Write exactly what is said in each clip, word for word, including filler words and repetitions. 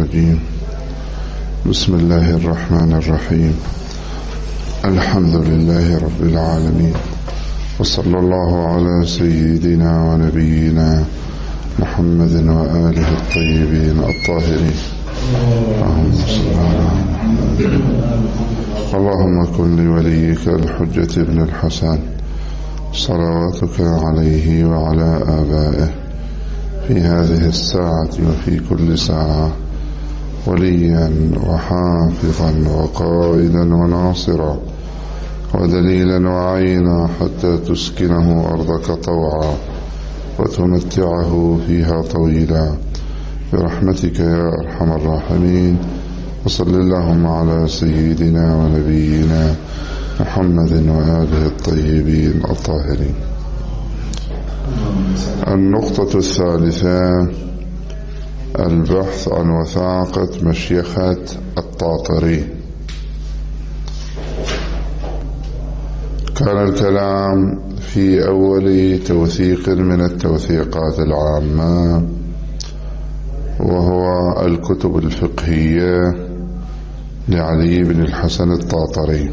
الرجيم. بسم الله الرحمن الرحيم. الحمد لله رب العالمين، وصلى الله على سيدنا ونبينا محمد وآله الطيبين الطاهرين. اللهم صل على محمد. اللهم كن لوليك الحجة ابن الحسن صلواتك عليه وعلى آبائه في هذه الساعة وفي كل ساعة وليا وحافظا وقائدا وناصرا ودليلا وعينا، حتى تسكنه أرضك طوعا وتمتعه فيها طويلا برحمتك يا أرحم الراحمين. وصل اللهم على سيدنا ونبينا محمد وآله الطيبين الطاهرين. النقطة الثالثة: البحث عن وثاقة مشيخة الطاطري. كان الكلام في أول توثيق من التوثيقات العامة، وهو الكتب الفقهية لعلي بن الحسن الطاطري.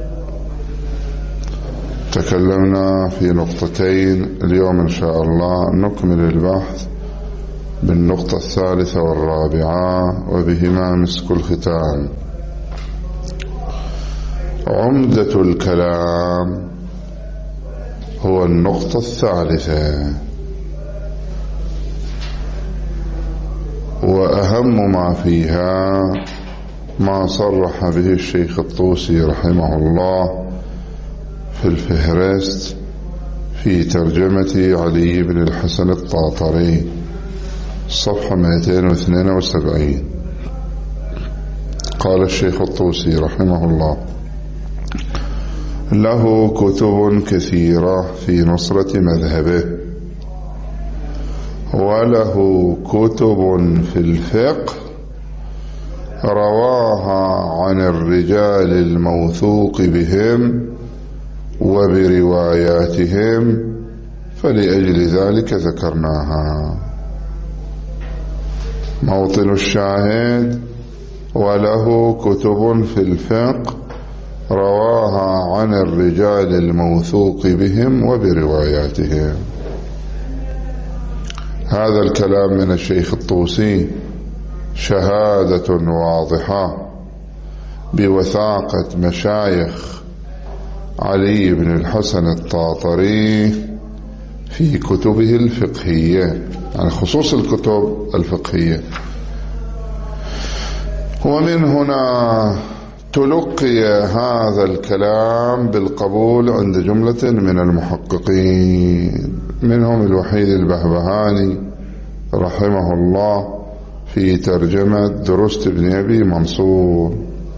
تكلمنا في نقطتين، اليوم إن شاء الله نكمل البحث بالنقطة الثالثة والرابعة، وبهما مسك الختام. عمدة الكلام هو النقطة الثالثة، وأهم ما فيها ما صرح به الشيخ الطوسي رحمه الله في الفهرست في ترجمة علي بن الحسن الطاطري، صفحة مئتين واثنين وسبعين. قال الشيخ الطوسي رحمه الله: له كتب كثيرة في نصرة مذهبه، وله كتب في الفقه رواها عن الرجال الموثوق بهم وبرواياتهم، فلأجل ذلك ذكرناها. موطن الشاهد: وله كتب في الفقه رواها عن الرجال الموثوق بهم وبرواياتهم. هذا الكلام من الشيخ الطوسي شهادة واضحة بوثاقة مشايخ علي بن الحسن الطاطري في كتبه الفقهية، يعني خصوص الكتب الفقهية. ومن هنا تلقي هذا الكلام بالقبول عند جملة من المحققين، منهم الوحيد البهبهاني رحمه الله في ترجمة درست بن أبي منصور،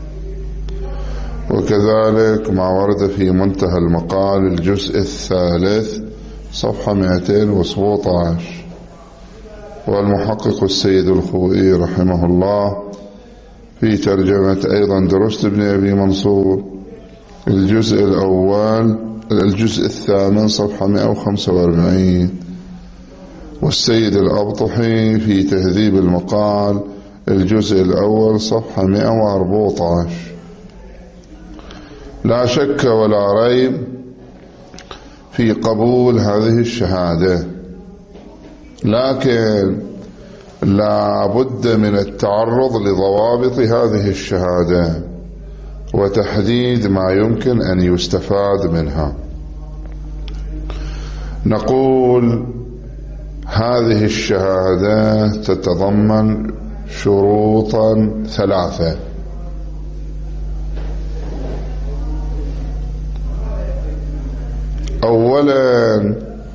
وكذلك ما ورد في منتهى المقال الجزء الثالث صفحة مئتين وسبعة عشر. والمحقق السيد الخوئي رحمه الله في ترجمة أيضا درست بن أبي منصور الجزء الأول الجزء الثامن صفحة مئة وخمسة وأربعين. والسيد الأبطحي في تهذيب المقال الجزء الأول صفحة مئة وأربعة عشر. لا شك ولا ريب في قبول هذه الشهادة، لكن لا بد من التعرض لضوابط هذه الشهادة وتحديد ما يمكن أن يستفاد منها. نقول هذه الشهادة تتضمن شروطا ثلاثة. أولا،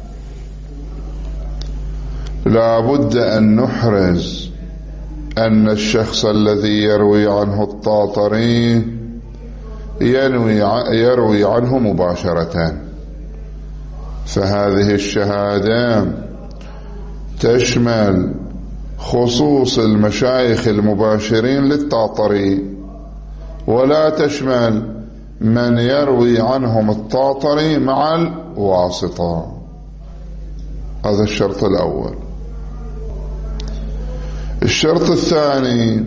لا بد أن نحرز أن الشخص الذي يروي عنه الطاطري ينوي يروي عنه مباشرة، فهذه الشهادة تشمل خصوص المشايخ المباشرين للطاطري، ولا تشمل من يروي عنهم الطاطري مع الواسطة. هذا الشرط الأول. الشرط الثاني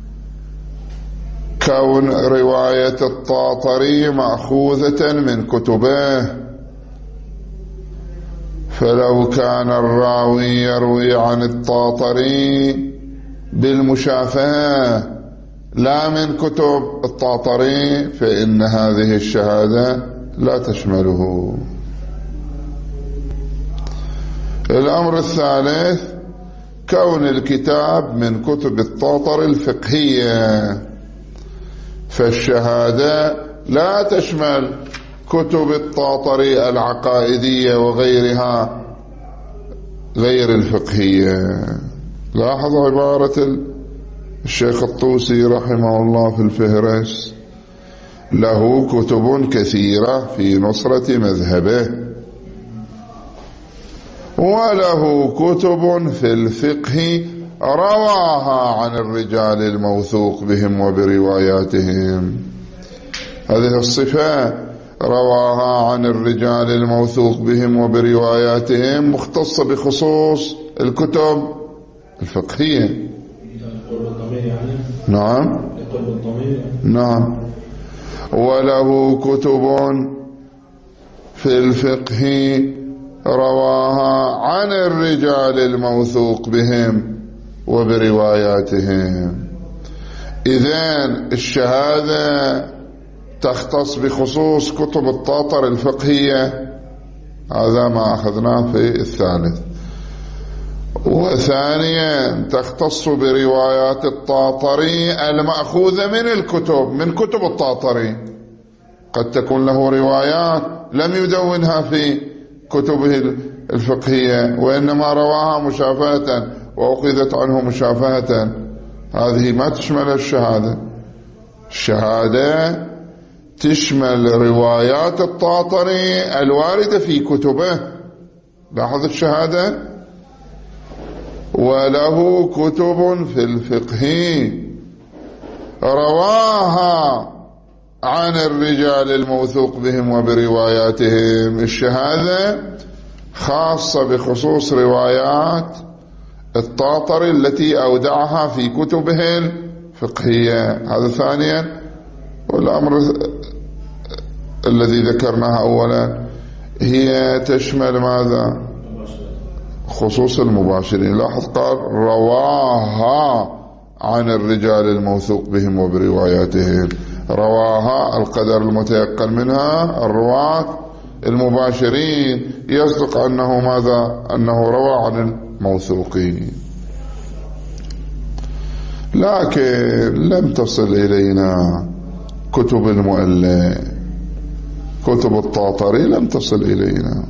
كون رواية الطاطري مأخوذة من كتبه، فلو كان الراوي يروي عن الطاطري بالمشافهة لا من كتب الطاطري فإن هذه الشهادة لا تشمله. الأمر الثالث كون الكتاب من كتب الطاطري الفقهية، فالشهادة لا تشمل كتب الطاطري العقائدية وغيرها غير الفقهية. لاحظ عبارة الشيخ الطوسي رحمه الله في الفهرس: له كتب كثيرة في نصرة مذهبه، وله كتب في الفقه رواها عن الرجال الموثوق بهم وبرواياتهم. هذه الصفة رواها عن الرجال الموثوق بهم وبرواياتهم مختصة بخصوص الكتب الفقهية. نعم نعم. وله كتب في الفقه رواها عن الرجال الموثوق بهم وبرواياتهم. إذن الشهادة تختص بخصوص كتب الطاطر الفقهية، هذا ما أخذناه في الثالث. وثانيا تختص بروايات الطاطري المأخوذة من الكتب، من كتب الطاطري. قد تكون له روايات لم يدونها في كتبه الفقهية وإنما رواها مشافهة وأخذت عنه مشافهة، هذه ما تشمل الشهادة. الشهادة تشمل روايات الطاطري الواردة في كتبه. لاحظ الشهادة: وله كتب في الفقه رواها عن الرجال الموثوق بهم وبرواياتهم. الشهادة خاصة بخصوص روايات الطاطري التي أودعها في كتبه الفقهية، هذا ثانيا. والأمر الذي ذكرناه أولا هي تشمل ماذا؟ خصوص المباشرين. لاحظ قال رواها عن الرجال الموثوق بهم وبرواياتهم. رواها القدر المتيقن منها الرواة المباشرين، يصدق أنه ماذا؟ أنه روى عن الموثوقين. لكن لم تصل إلينا كتب المؤلف، كتب الطاطري لم تصل إلينا،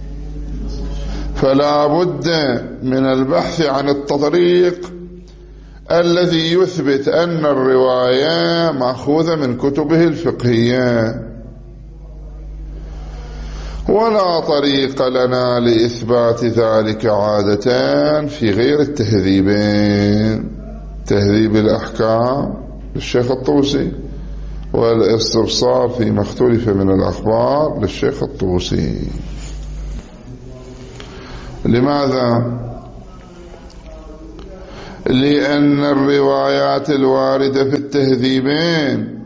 فلا بد من البحث عن الطريق الذي يثبت أن الرواية مأخوذة من كتبه الفقهية. ولا طريق لنا لإثبات ذلك عادة في غير التهذيبين: تهذيب الأحكام للشيخ الطوسي، والاستبصار فيما اختلف من الأخبار للشيخ الطوسي. لماذا؟ لأن الروايات الواردة في التهذيبين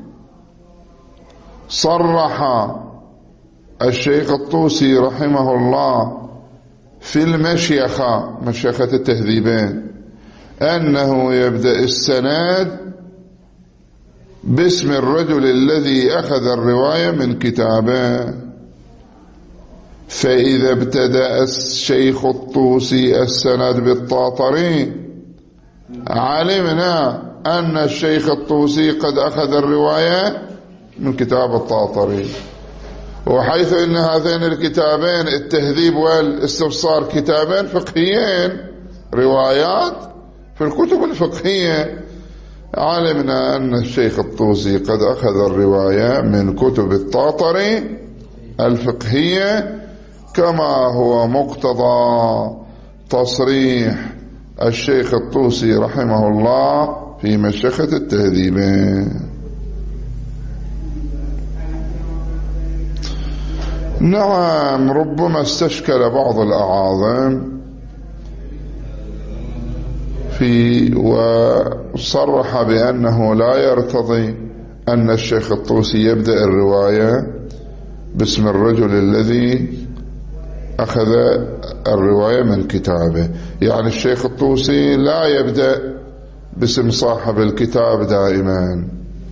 صرح الشيخ الطوسي رحمه الله في المشيخة، مشيخة التهذيبين، أنه يبدأ السند باسم الرجل الذي أخذ الرواية من كتابه. فإذا ابتدأ الشيخ الطوسي السند بالطاطري علمنا أن الشيخ الطوسي قد أخذ الرواية من كتاب الطاطري. وحيث أن هذين الكتابين التهذيب والاستبصار كتابين فقهيين، روايات في الكتب الفقهية، علمنا أن الشيخ الطوسي قد أخذ الرواية من كتب الطاطري الفقهية، كما هو مقتضى تصريح الشيخ الطوسي رحمه الله في مشيخة التهذيبين. نعم، ربما استشكل بعض الأعاظم في وصرح بأنه لا يرتضي أن الشيخ الطوسي يبدأ الرواية باسم الرجل الذي أخذ الرواية من كتابه. يعني الشيخ الطوسي لا يبدأ باسم صاحب الكتاب دائما،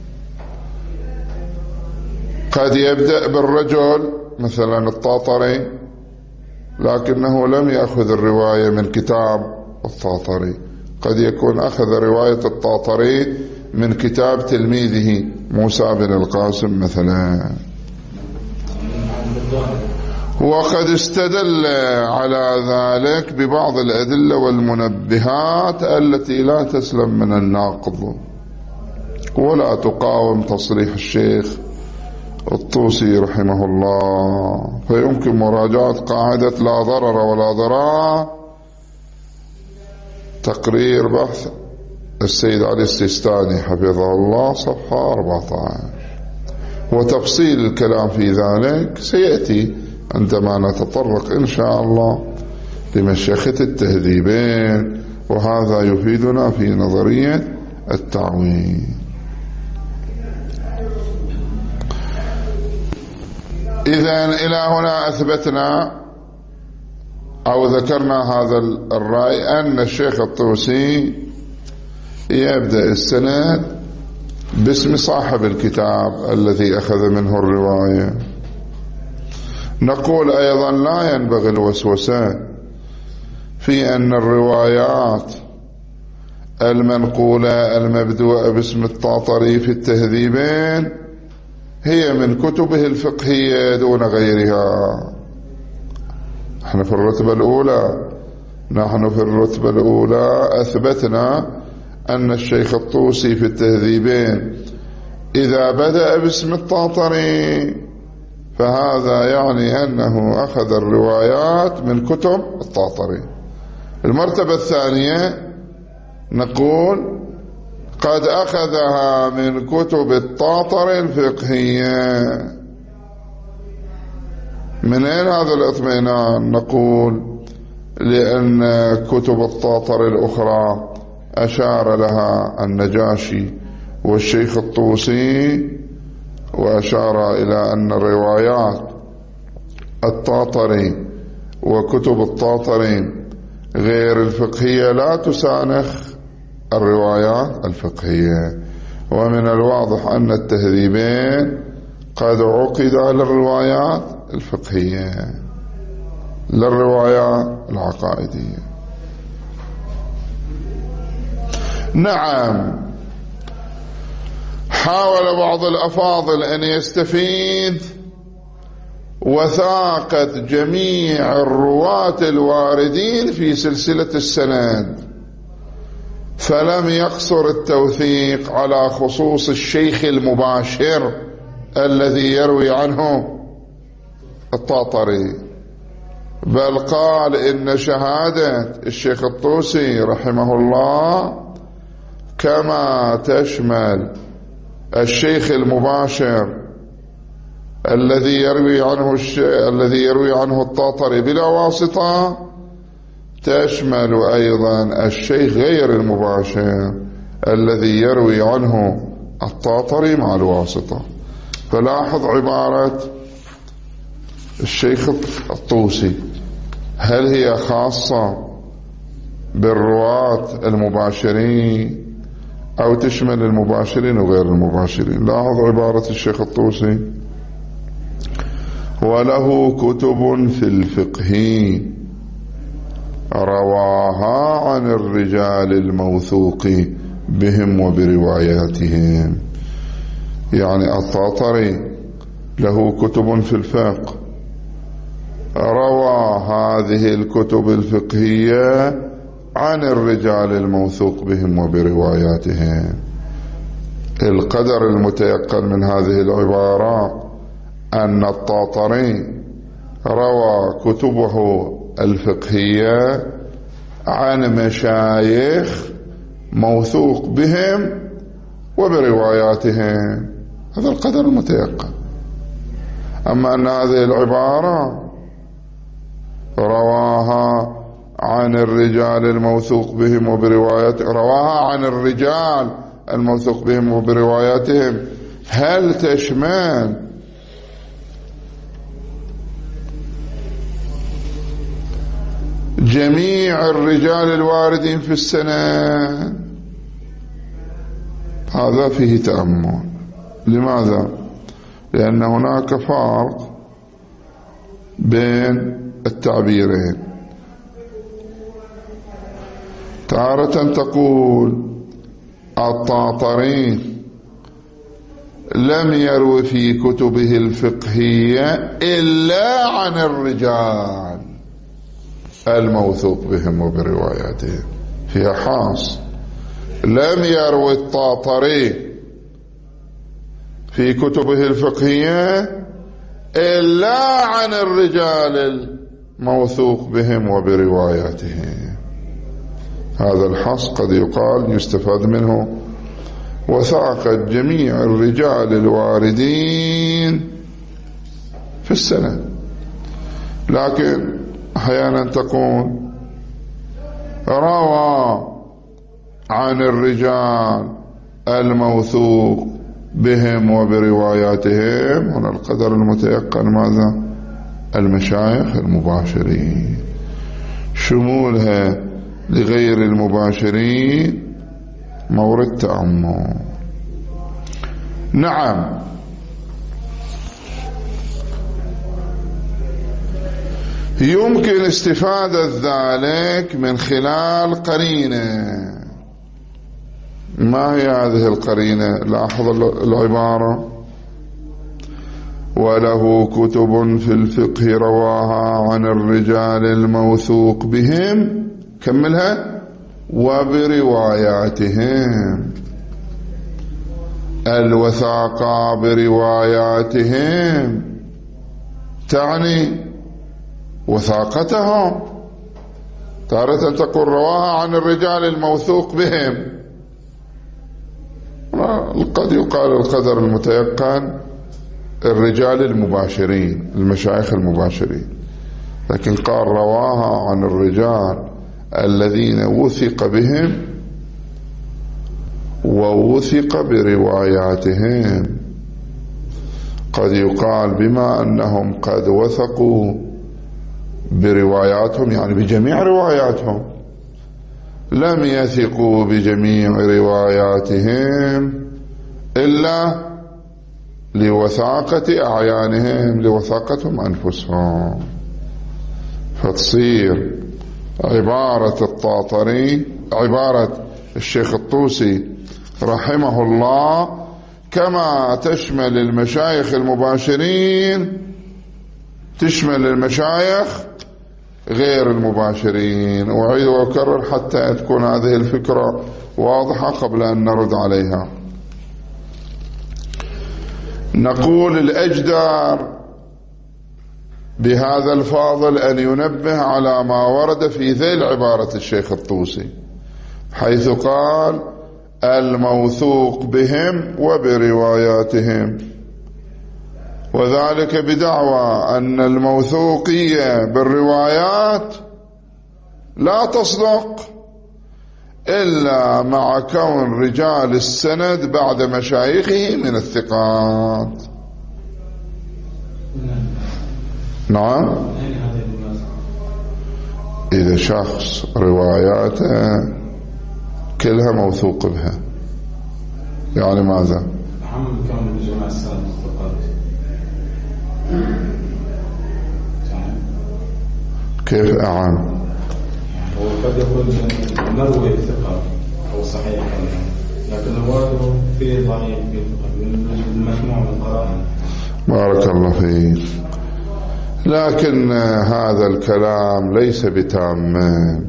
قد يبدأ بالرجل مثلا الطاطري لكنه لم يأخذ الرواية من كتاب الطاطري، قد يكون أخذ رواية الطاطري من كتاب تلميذه موسى بن القاسم مثلا. وقد استدل على ذلك ببعض الأدلة والمنبهات التي لا تسلم من الناقض ولا تقاوم تصريح الشيخ الطوسي رحمه الله. فيمكن مراجعة قاعدة لا ضرر ولا ضرار، تقرير بحث السيد علي السيستاني حفظه الله صفحة أربعة عشر، وتفصيل الكلام في ذلك سيأتي عندما نتطرق إن شاء الله لمشيخة التهذيبين، وهذا يفيدنا في نظرية التعويل. إذن إلى هنا أثبتنا أو ذكرنا هذا الرأي أن الشيخ الطوسي يبدأ السند باسم صاحب الكتاب الذي أخذ منه الرواية. نقول أيضا لا ينبغي الوسوسة في أن الروايات المنقولة المبدوءة باسم الطاطري في التهذيبين هي من كتبه الفقهية دون غيرها. نحن في الرتبة الأولى نحن في الرتبة الأولى أثبتنا أن الشيخ الطوسي في التهذيبين إذا بدأ باسم الطاطري فهذا يعني أنه أخذ الروايات من كتب الطاطري. المرتبة الثانية نقول قد أخذها من كتب الطاطري الفقهية. من أين هذا الاطمئنان؟ نقول لأن كتب الطاطري الأخرى أشار لها النجاشي والشيخ الطوسي، وأشار إلى أن روايات الطاطري وكتب الطاطري غير الفقهية لا تسانخ الروايات الفقهية. ومن الواضح أن التهذيبين قد عقد على الروايات الفقهية للروايات العقائدية. نعم، حاول بعض الأفاضل أن يستفيد وثاقة جميع الرواة الواردين في سلسلة السند، فلم يقصر التوثيق على خصوص الشيخ المباشر الذي يروي عنه الطاطري، بل قال إن شهادة الشيخ الطوسي رحمه الله كما تشمل الشيخ المباشر الذي يروي عنه الش... الذي يروي عنه الطاطري بلا واسطة، تشمل أيضا الشيخ غير المباشر الذي يروي عنه الطاطري مع الواسطة. فلاحظ عبارة الشيخ الطوسي، هل هي خاصة بالرواة المباشرين أو تشمل المباشرين وغير المباشرين؟ لاحظ عبارة الشيخ الطوسي: وله كتب في الفقه رواها عن الرجال الموثوق بهم وبرواياتهم. يعني الطاطري له كتب في الفقه، روى هذه الكتب الفقهية عن الرجال الموثوق بهم وبرواياتهم. القدر المتيقن من هذه العبارة أن الطاطري روى كتبه الفقهية عن مشايخ موثوق بهم وبرواياتهم، هذا القدر المتيقن. أما أن هذه العبارة رواها عن الرجال الموثوق بهم وبروايات رواها عن الرجال الموثوق بهم وبرواياتهم، هل تشمل جميع الرجال الواردين في السند؟ هذا فيه تأمل. لماذا؟ لأن هناك فرق بين التعبيرين. تارة تقول الطاطري لم يروي في كتبه الفقهية إلا عن الرجال الموثوق بهم وبرواياتهم، فيها حاص. لم يروي الطاطري في كتبه الفقهية إلا عن الرجال الموثوق بهم وبرواياتهم. هذا الحص قد يقال يستفاد منه وثاقة جميع الرجال الواردين في السنة، لكن أحيانا تكون روى عن الرجال الموثوق بهم وبرواياتهم. هنا القدر المتيقن ماذا؟ المشايخ المباشرين، شمولها لغير المباشرين مورد تأمل. نعم، يمكن استفادة ذلك من خلال قرينة. ما هي هذه القرينة؟ لاحظ العبارة: وله كتب في الفقه رواها عن الرجال الموثوق بهم، كملها، وبرواياتهم. الوثاقة برواياتهم تعني وثاقتهم. تارة تقول رواها عن الرجال الموثوق بهم، قد يقال القدر المتيقن الرجال المباشرين، المشايخ المباشرين، لكن قال رواها عن الرجال الذين وثق بهم ووثق برواياتهم. قد يقال بما أنهم قد وثقوا برواياتهم، يعني بجميع رواياتهم، لم يثقوا بجميع رواياتهم إلا لوثاقة أعيانهم، لوثاقتهم أنفسهم. فتصير عبارة الطاطري، عبارة الشيخ الطوسي رحمه الله، كما تشمل المشايخ المباشرين تشمل المشايخ غير المباشرين. أعيد وأكرر حتى تكون هذه الفكرة واضحة قبل أن نرد عليها. نقول الأجدر بهذا الفاضل أن ينبه على ما ورد في ذيل عبارة الشيخ الطوسي، حيث قال الموثوق بهم وبرواياتهم، وذلك بدعوى أن الموثوقية بالروايات لا تصدق إلا مع كون رجال السند بعد مشايخه من الثقات. نعم، إذا شخص رواياته كلها موثوق بها، يعني ماذا؟ محمد كون جماعة السند الثقات. كيف أعان؟ هو قد يكون مروي الثقات أو صحيح، لكن روايته فيه ضعيف من المجموع من القرائن. بارك الله فيك. لكن هذا الكلام ليس بتام.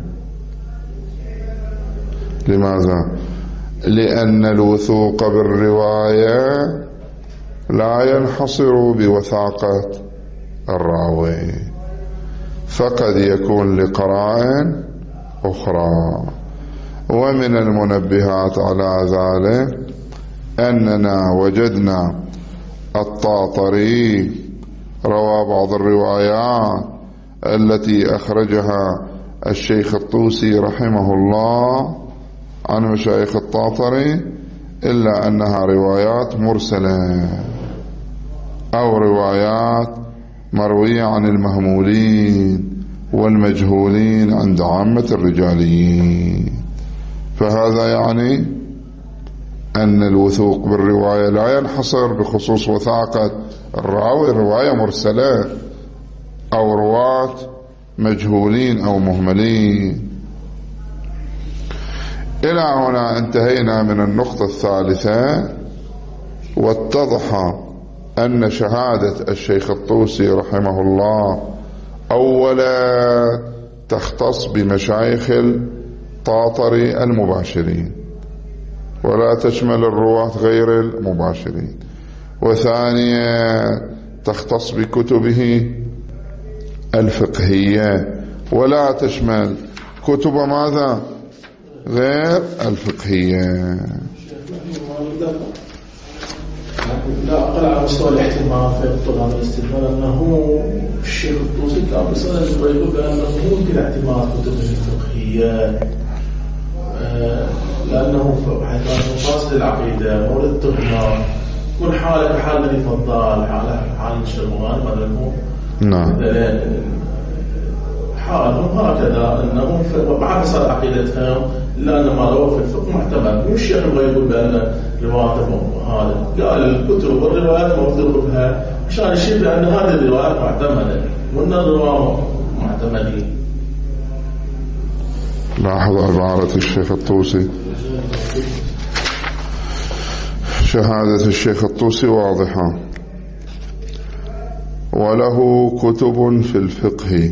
لماذا؟ لأن الوثوق بالرواية لا ينحصر بوثاقة الراوي، فقد يكون لقرائن أخرى. ومن المنبهات على ذلك أننا وجدنا الطاطري روى بعض الروايات التي أخرجها الشيخ الطوسي رحمه الله عن مشايخ الطاطري إلا أنها روايات مرسلة أو روايات مروية عن المهمولين والمجهولين عند عامة الرجاليين. فهذا يعني أن الوثوق بالرواية لا ينحصر بخصوص وثاقة الراوي، رواية مرسلة أو رواة مجهولين أو مهملين. إلى هنا انتهينا من النقطة الثالثة، واتضح أن شهادة الشيخ الطوسي رحمه الله أولا تختص بمشايخ الطاطري المباشرين ولا تشمل الرواة غير المباشرين، وثانيا تختص بكتبه الفقهية ولا تشمل كتب ماذا غير الفقهية. لا أقل على مستوى الاحتمال في طلاب الاستدلال أنه الشيخ الطوسي كان بصدد يقول بأنه ممكن اعتماد كتبه الفقهية لأنه حيث فاصل العقيدة مورد التهمة كل حالة كحال من يفضل حالة حال الشرمغان مثلا. نعم. حالهم هكذا أنهم بعد صار عقيدتهم لأن ما روى في الفقه معتمد. مش الشيخ يبغى يقول بأن رواياتهم هذا، قال الكتب والروايات موثوق بها عشان يشير بأن هذه الروايات معتمدة وأن الرواة معتمدين. لاحظ عبارة الشيخ الطوسي، شهادة الشيخ الطوسي واضحة: وله كتب في الفقه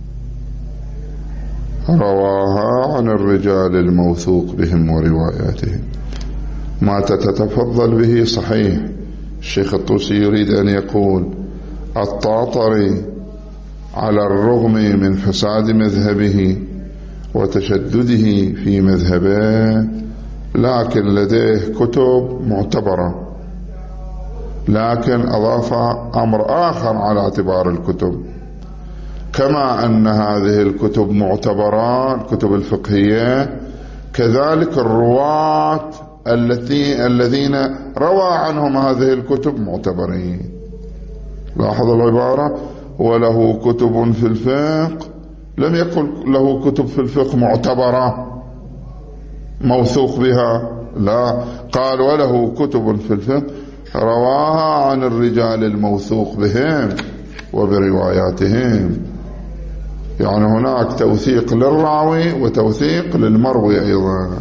رواها عن الرجال الموثوق بهم ورواياتهم. ما تتفضل به صحيح. الشيخ الطوسي يريد أن يقول الطاطري على الرغم من فساد مذهبه وتشدده في مذهبه لكن لديه كتب معتبرة، لكن أضاف أمر آخر على اعتبار الكتب، كما أن هذه الكتب معتبرة الكتب الفقهية كذلك الرواة التي الذين روى عنهم هذه الكتب معتبرين. لاحظ العبارة: وله كتب في الفقه، لم يقل له كتب في الفقه معتبرة موثوق بها، لا، قال وله كتب في الفقه رواها عن الرجال الموثوق بهم وبرواياتهم. يعني هناك توثيق للراوي وتوثيق للمروي أيضا.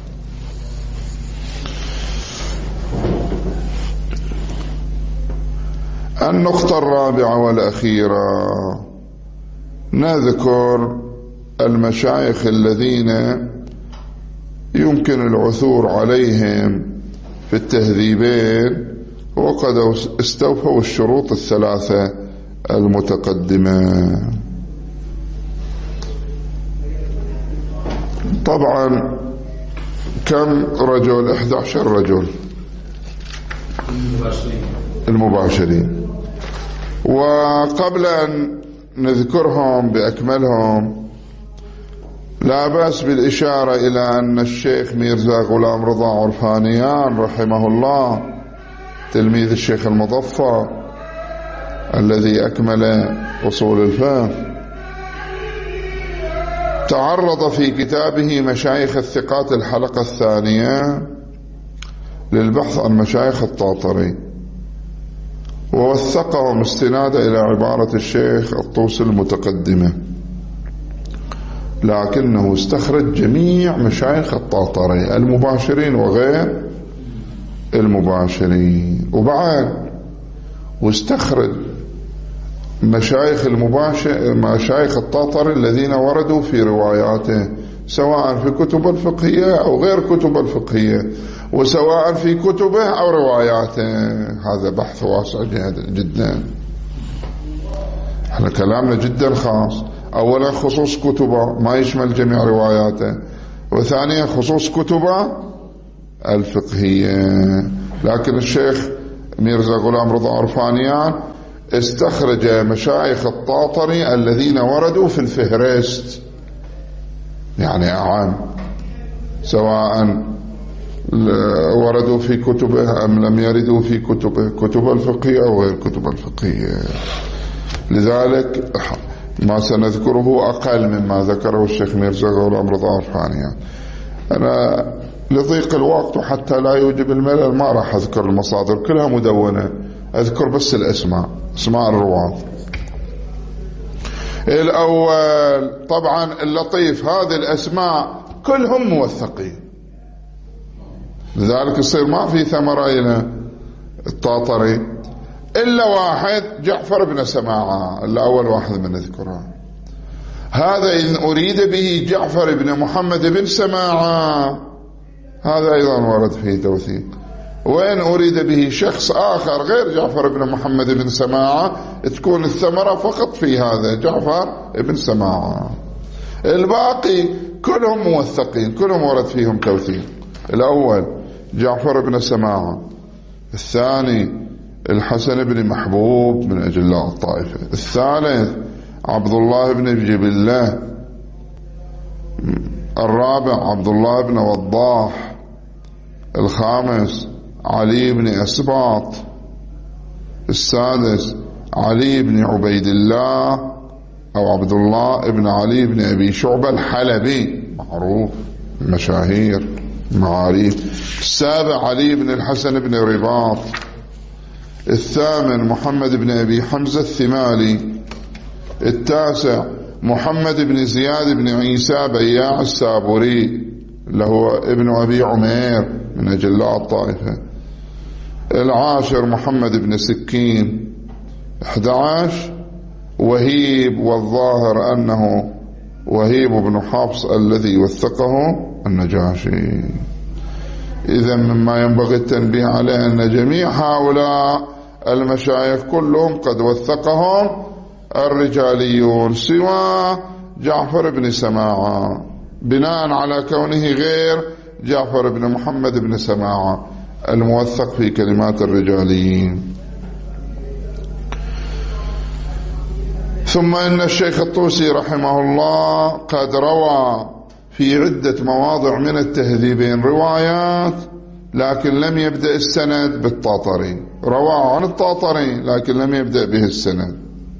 النقطة الرابعة والأخيرة، نذكر المشايخ الذين يمكن العثور عليهم في التهذيبين وقد استوفوا الشروط الثلاثة المتقدمة. طبعا كم رجل؟ إحدى عشر رجل المباشرين. وقبل أن نذكرهم بأكملهم لا بأس بالإشارة إلى أن الشيخ ميرزا غلام رضا عرفانيان رحمه الله تلميذ الشيخ المظفر الذي أكمل أصول الفقه تعرض في كتابه مشايخ الثقات الحلقة الثانية للبحث عن مشايخ الطاطري، ووثقهم استنادا إلى عبارة الشيخ الطوسي المتقدمة، لكنه استخرج جميع مشايخ الطاطري المباشرين وغير المباشرين، وبعد واستخرج مشايخ المباشر مشايخ الطاطري الذين وردوا في رواياته سواء في كتب الفقهية أو غير كتب الفقهية، وسواء في كتبه أو رواياته. هذا بحث واسع جدا، احنا كلامنا جدا خاص. أولا خصوص كتبه ما يشمل جميع رواياته، وثانيا خصوص كتبه الفقهية. لكن الشيخ ميرزا غلام رضا عرفانيان استخرج مشايخ الطاطري الذين وردوا في الفهرست يعني أعام، سواء وردوا في كتبه أم لم يردوا في كتبه، كتب الفقهية أو غير كتب الفقهية. لذلك ما سنذكره أقل مما ذكره الشيخ ميرزا غلام رضا عرفاني. أنا لضيق الوقت وحتى لا يوجب الملل ما راح أذكر المصادر، كلها مدونة، أذكر بس الأسماء، اسماء الرواة. الأول طبعا اللطيف هذه الأسماء كلهم موثقين، لذلك يصير ما في ثمرة إلى الطاطري إلا واحد، جعفر بن سماعة، إلا أول واحد من نذكره. هذا إن أريد به جعفر بن محمد بن سماعة هذا أيضا ورد فيه توثيق. وإن أريد به شخص آخر غير جعفر بن محمد بن سماعة تكون الثمرة فقط في هذا جعفر بن سماعة. الباقي كلهم موثقين، كلهم ورد فيهم توثيق. الأول جعفر بن سماعة، الثاني الحسن بن محبوب من أجلاء الطائفة، الثالث عبد الله بن جبلة، الرابع عبد الله بن وضاح، الخامس علي بن أسباط، السادس علي بن عبيد الله أو عبد الله بن علي بن أبي شعبة الحلبي معروف مشاهير معاريف، السابع علي بن الحسن بن رباط، الثامن محمد بن أبي حمزة الثمالي، التاسع محمد بن زياد بن عيسى بياع السابوري اللي هو ابن أبي عمير من أجلاء الطائفة، العاشر محمد بن سكين، أحد عشر وهيب، والظاهر أنه وهيب بن حفص الذي وثقه النجاشي. إذا مما ينبغي التنبيه عليه أن جميع هؤلاء المشايخ كلهم قد وثقهم الرجاليون سوى جعفر بن سماعة، بناء على كونه غير جعفر بن محمد بن سماعة الموثق في كلمات الرجاليين. ثم إن الشيخ الطوسي رحمه الله قد روى في عدة مواضع من التهذيبين روايات، لكن لم يبدأ السند بالطاطري، روى عن الطاطري لكن لم يبدأ به السند.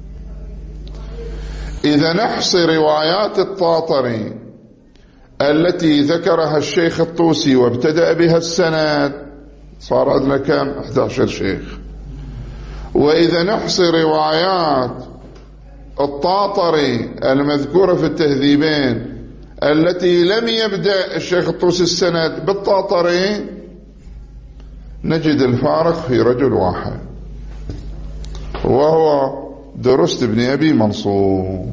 إذا نحصي روايات الطاطري التي ذكرها الشيخ الطوسي وابتدأ بها السند صار عندنا كم؟ أحد عشر شيخ. وإذا نحصي روايات الطاطري المذكورة في التهذيبين التي لم يبدأ الشيخ الطوسي السند بالطاطري نجد الفارق في رجل واحد، وهو درست بن أبي منصور.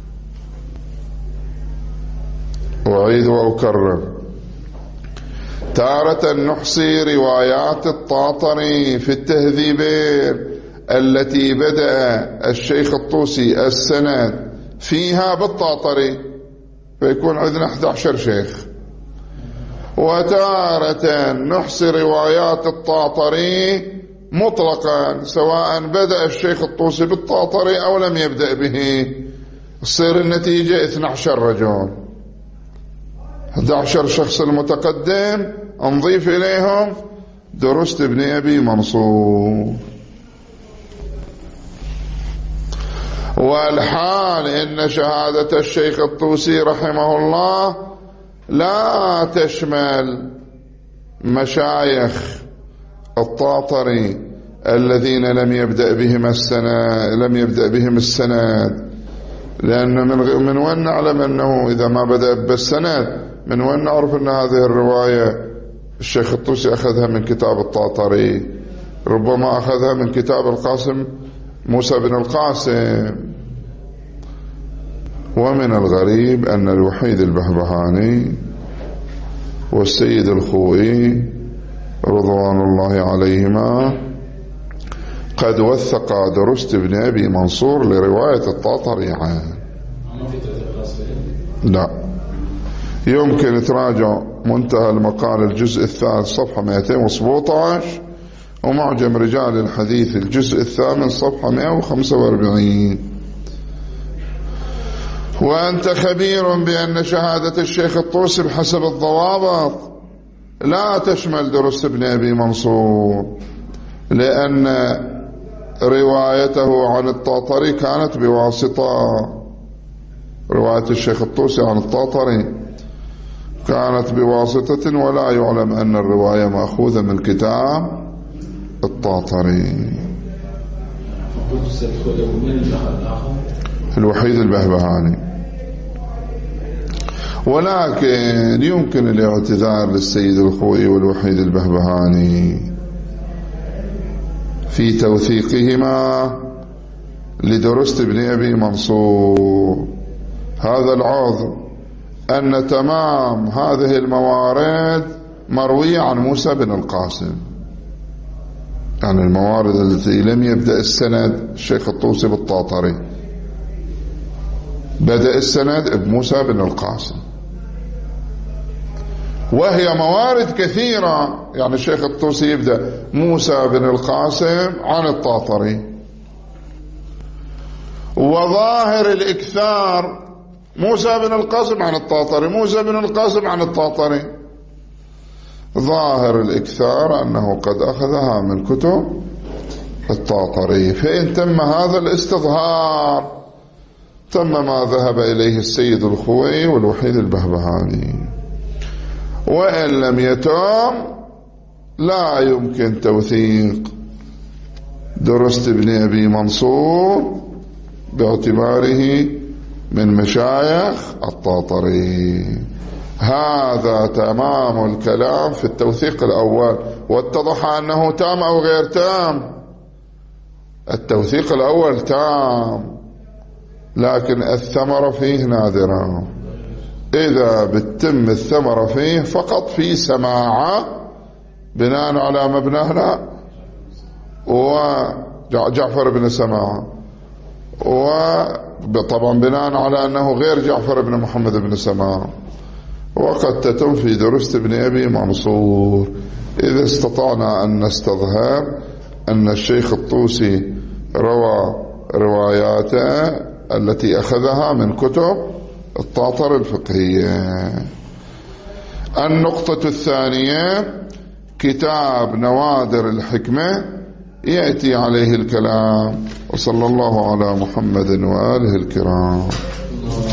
أعيد وأكرر، تارة نحصي روايات الطاطري في التهذيبين التي بدأ الشيخ الطوسي السند فيها بالطاطري فيكون عندنا أحد عشر شيخ، وتارة نحصي روايات الطاطري مطلقا سواء بدأ الشيخ الطوسي بالطاطري أو لم يبدأ به، تصير النتيجة اثني عشر رجل، أحد عشر شخص المتقدم نضيف إليهم درست ابن أبي منصور. والحال إن شهادة الشيخ الطوسي رحمه الله لا تشمل مشايخ الطاطري الذين لم يبدأ بهم السند لم يبدأ بهم السند لأن من من وين نعلم أنه إذا ما بدأ بالسند من وين نعرف أن هذه الرواية الشيخ الطوسي أخذها من كتاب الطاطري؟ ربما أخذها من كتاب القاسم موسى بن القاسم. ومن الغريب أن الوحيد البهبهاني والسيد الخوئي رضوان الله عليهما قد وثقا درست ابن أبي منصور لرواية الطاطري عنه. لا، يمكن تراجع منتهى المقال الجزء الثالث صفحة مئتين وسبعة عشر ومعجم رجال الحديث الجزء الثامن صفحة مئة وخمسة وأربعين. وأنت خبير بأن شهادة الشيخ الطوسي بحسب الضوابط لا تشمل دروس ابن أبي منصور، لأن روايته عن الطاطري كانت بواسطة. رواية الشيخ الطوسي عن الطاطري كانت بواسطة، ولا يعلم أن الرواية مأخوذة من كتاب الطاطري. الوحيد البهبهاني. ولكن يمكن الاعتذار للسيد الخوئي والوحيد البهبهاني في توثيقهما لدرست ابن أبي منصور. هذا العذر أن تمام هذه الموارد مروية عن موسى بن القاسم، يعني الموارد التي لم يبدأ السند الشيخ الطوسي بالطاطري، بدأ السند بموسى بن القاسم، وهي موارد كثيرة. يعني الشيخ الطوسي يبدأ موسى بن القاسم عن الطاطري، وظاهر الإكثار موسى بن القاسم عن الطاطري، موسى بن القاسم عن الطاطري. ظاهر الإكثار أنه قد أخذها من كتب الطاطري. فإن تم هذا الاستظهار تم ما ذهب إليه السيد الخوئي والوحيد البهبهاني. وإن لم يتم لا يمكن توثيق درست ابن أبي منصور باعتباره من مشايخ الطاطري. هذا تمام الكلام في التوثيق الأول. واتضح أنه تام أو غير تام. التوثيق الأول تام، لكن الثمرة فيه نادرة. إذا بتتم الثمرة فيه فقط في سماعة بناء على مبنانا وجعفر بن سماعة، وطبعا بناء على أنه غير جعفر بن محمد بن سماعة. وقد تتم في درست ابن أبي منصور إذا استطعنا أن نستظهر أن الشيخ الطوسي روى رواياته التي أخذها من كتب الطاطر الفقهية. النقطة الثانية كتاب نوادر الحكمة يأتي عليه الكلام. وصلى الله على محمد وآله الكرام.